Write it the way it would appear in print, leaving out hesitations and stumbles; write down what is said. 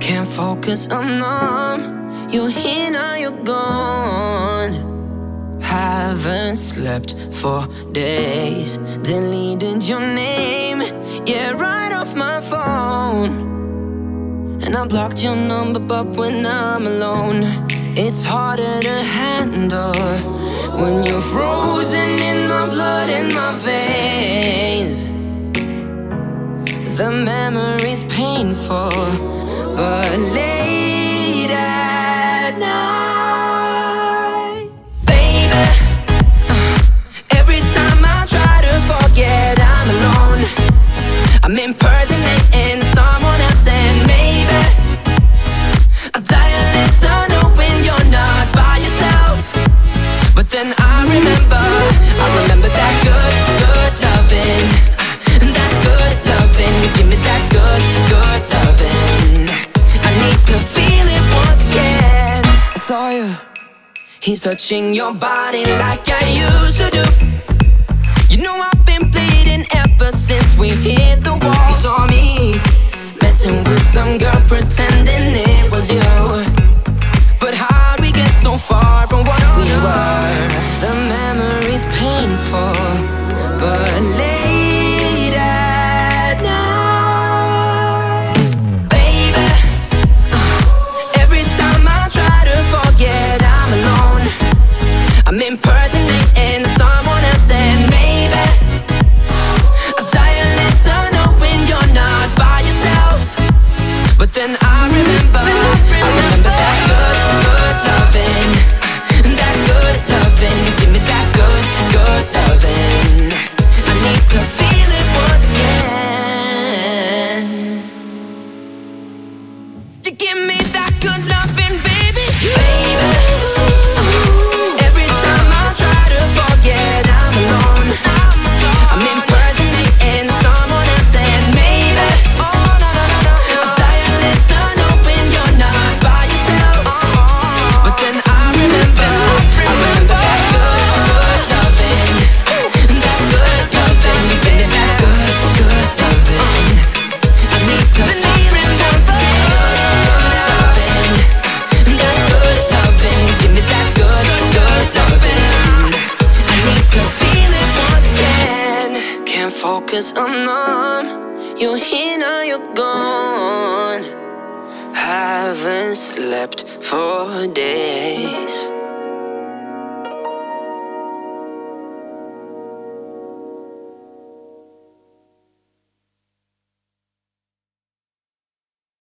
Can't focus, I'm numb. You're here now, you're gone. Haven't slept for days. Deleted your name, yeah, right off my phone. And I blocked your number, but when I'm alone, it's harder to handle when you're frozen in my blood and my veins. The memory's painful, but late at night, baby, every time I try to forget I'm alone, I'm impersonating someone else, and maybe I die a little knowing you're not by yourself. But then I remember that good, good loving, that good loving. You give me that good, good loving. I need to feel it once again. I saw you, he's touching your body like I used to do. You know I've been bleeding ever since we hit the wall. You saw me messing with some girl pretending it was you. But how'd we get so far from what we were? The memory's painful, but late at night, baby, every time I try to forget I'm alone, I'm impersonating someone else, and maybe I die a little knowing you're not by yourself. But then I remember that good, good loving, that good loving. You give me that good, good loving. I need to feel it once again. You give me that good loving, baby, baby. Every time I try to forget I'm alone, I'm impersonating someone else, and maybe I die a little knowing you're not by yourself. But then I remember that good, good loving, that good loving. You give me that good, good loving. I need to feel it once again. Loving, that good loving. Give me that good, good loving. I need to feel it once again. Can't focus, I'm numb. You're here now, you're gone. Haven't slept for days.